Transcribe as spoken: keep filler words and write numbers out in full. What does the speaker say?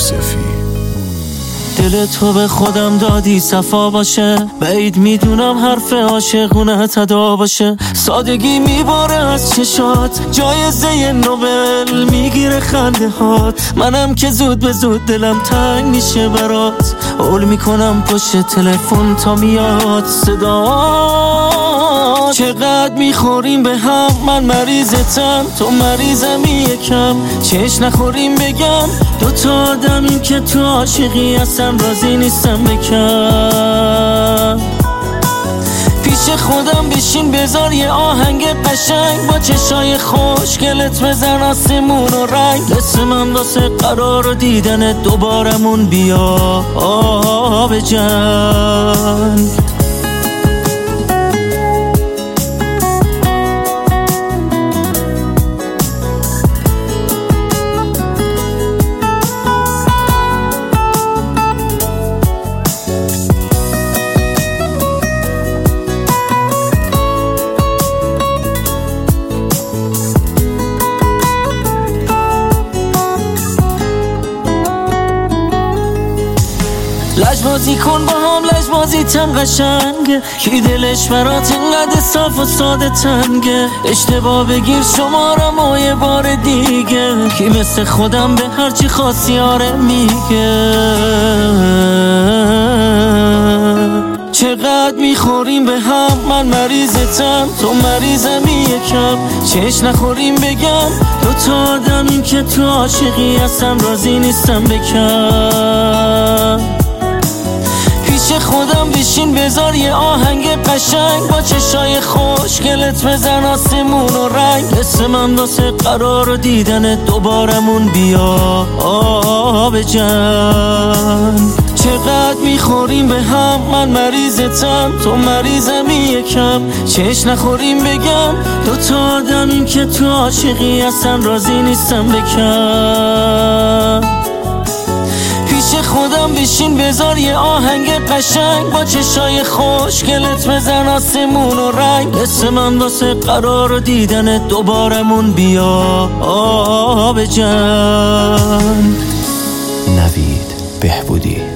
یوسفی. دل تو به خودم دادی صفا باشه، بعید میدونم حرف عاشقونه تدا باشه. سادگی میباره از چشات، جایزه نوبل میگیره خنده هات. منم که زود به زود دلم تنگ میشه برات، اول میکنم پشت تلفن تا میاد صدا. چقدر میخوریم به هم، من مریضتم تو مریضمی یکم. چش نخوریم بگم دوتا آدمیم که تو عاشقی اصلا راضی نیستم بکن. پیش خودم بشین بذار یه آهنگ قشنگ، با چشای خوشگلت بزن آسمون و رنگ. دست من واسه قرار دیدن دوبارمون بیا آب جنگ. لجبازی کن با هم، لجبازی تم قشنگه. کی دلش برات اینقدر صاف و ساده تنگه؟ اشتباه بگیر شمارم و یه بار دیگه. کی مثل خودم به هرچی خاصی آره میگه. چقدر میخوریم به هم، من مریضتم تو مریضمی یکم. چش نخوریم بگم دوتا آدمیم که تو عاشقی اصلا راضی نیستم بکن. خودم بشین بذار یه آهنگ قشنگ، با چشای خوشگلت بزن آسمون و رنگ. دست من واسه قرار دیدن دوبارمون بیا آب جنگ. چقدر میخوریم به هم، من مریضتم تو مریضمی یکم. چش نخوریم بگم دوتا آدمیم که تو عاشقی اصلا راضی نیستم بکن. خودم بشین بذار یه آهنگ قشنگ، با چشای خوشگلت بزن آسمون و رنگ. دست من واسه قرار دیدن دوبارمون بیا آب جنگ. نوید بهبودی.